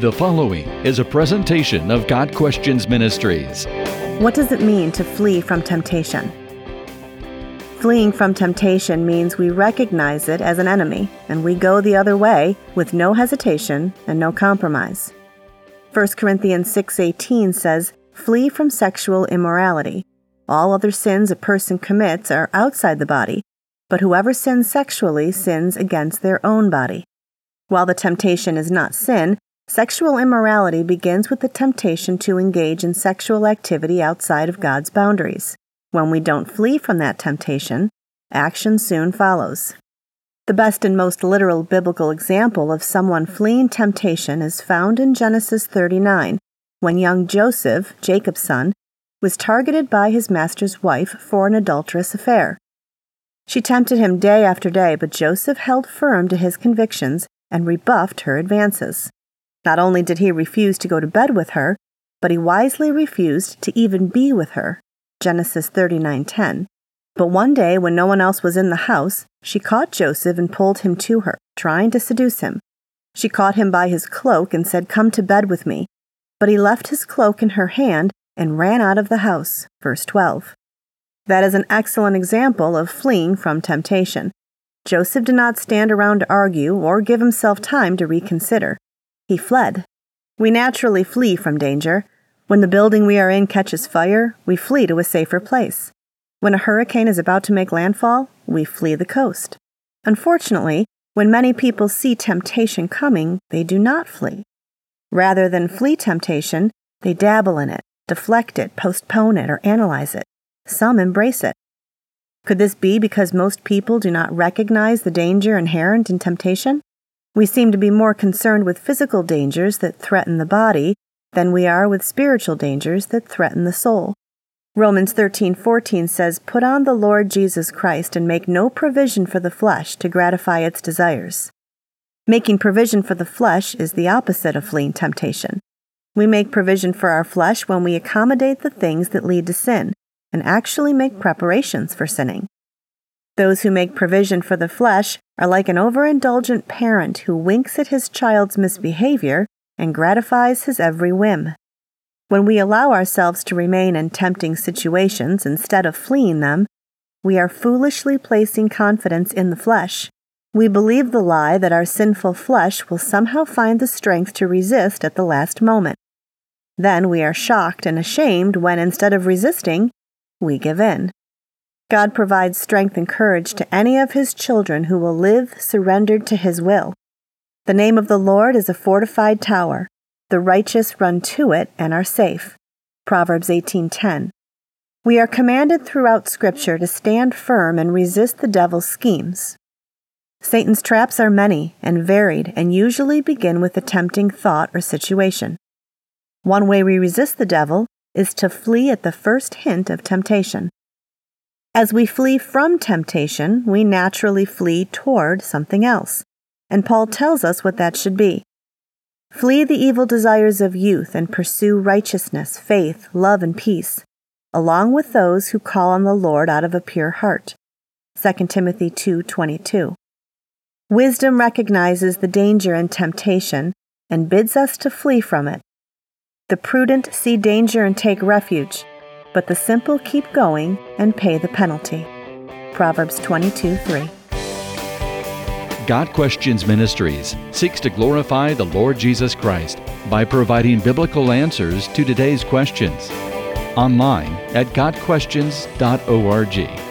The following is a presentation of God Questions Ministries. What does it mean to flee from temptation? Fleeing from temptation means we recognize it as an enemy, and we go the other way with no hesitation and no compromise. 1 Corinthians 6:18 says, "Flee from sexual immorality. All other sins a person commits are outside the body, but whoever sins sexually sins against their own body." While the temptation is not sin, sexual immorality begins with the temptation to engage in sexual activity outside of God's boundaries. When we don't flee from that temptation, action soon follows. The best and most literal biblical example of someone fleeing temptation is found in Genesis 39, when young Joseph, Jacob's son, was targeted by his master's wife for an adulterous affair. She tempted him day after day, but Joseph held firm to his convictions and rebuffed her advances. Not only did he refuse to go to bed with her, but he wisely refused to even be with her. Genesis 39:10. But one day, when no one else was in the house, she caught Joseph and pulled him to her, trying to seduce him. She caught him by his cloak and said, "Come to bed with me." But he left his cloak in her hand and ran out of the house. Verse 12. That is an excellent example of fleeing from temptation. Joseph did not stand around to argue or give himself time to reconsider. He fled. We naturally flee from danger. When the building we are in catches fire, we flee to a safer place. When a hurricane is about to make landfall, we flee the coast. Unfortunately, when many people see temptation coming, they do not flee. Rather than flee temptation, they dabble in it, deflect it, postpone it, or analyze it. Some embrace it. Could this be because most people do not recognize the danger inherent in temptation? We seem to be more concerned with physical dangers that threaten the body than we are with spiritual dangers that threaten the soul. Romans 13:14 says, "Put on the Lord Jesus Christ and make no provision for the flesh to gratify its desires." Making provision for the flesh is the opposite of fleeing temptation. We make provision for our flesh when we accommodate the things that lead to sin and actually make preparations for sinning. Those who make provision for the flesh are like an overindulgent parent who winks at his child's misbehavior and gratifies his every whim. When we allow ourselves to remain in tempting situations instead of fleeing them, we are foolishly placing confidence in the flesh. We believe the lie that our sinful flesh will somehow find the strength to resist at the last moment. Then we are shocked and ashamed when, instead of resisting, we give in. God provides strength and courage to any of His children who will live surrendered to His will. The name of the Lord is a fortified tower. The righteous run to it and are safe. Proverbs 18:10. We are commanded throughout Scripture to stand firm and resist the devil's schemes. Satan's traps are many and varied and usually begin with a tempting thought or situation. One way we resist the devil is to flee at the first hint of temptation. As we flee from temptation, we naturally flee toward something else, and Paul tells us what that should be. Flee the evil desires of youth and pursue righteousness, faith, love, and peace, along with those who call on the Lord out of a pure heart. 2 Timothy 2:22. Wisdom recognizes the danger in temptation and bids us to flee from it. The prudent see danger and take refuge, but the simple keep going and pay the penalty. Proverbs 22:3. God Questions Ministries seeks to glorify the Lord Jesus Christ by providing biblical answers to today's questions. Online at godquestions.org.